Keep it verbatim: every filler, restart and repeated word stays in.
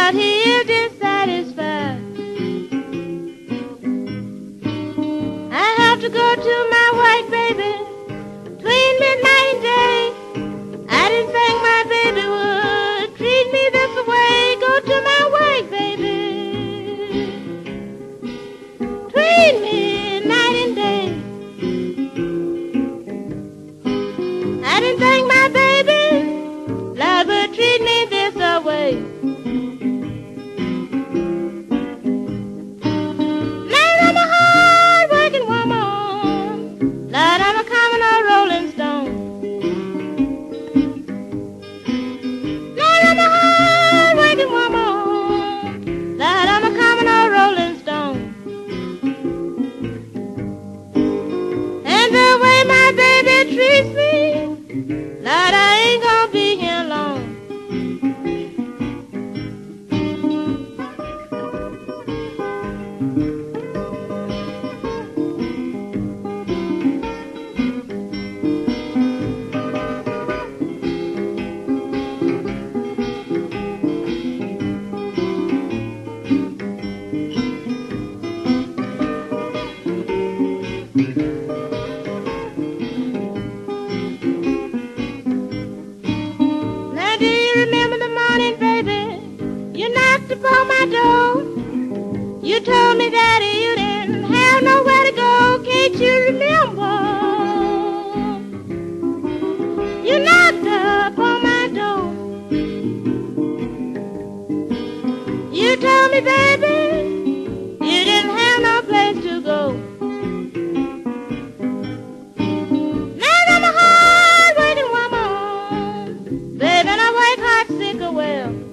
but he is dissatisfied. I have to go to my white baby between midnight and day. I didn't think my baby would treat me this way. Go to my white baby between midnight and day. I didn't think my baby Lord would treat me this way. Lord, I'm a hard-working woman. Lord, I'm a common old rolling stone. Lord, I'm a hard-working woman. Lord, I'm a common old rolling stone. And the way my baby treats me, Lord, I ain't gonna be here long. Now do you remember the morning, baby? You knocked upon my door. You told me, Daddy, you didn't have nowhere to go. Can't you remember? You knocked upon my door. You told me, baby, you didn't have no place to go. Now I'm a hard-working woman, baby, and I work hard, sick or well.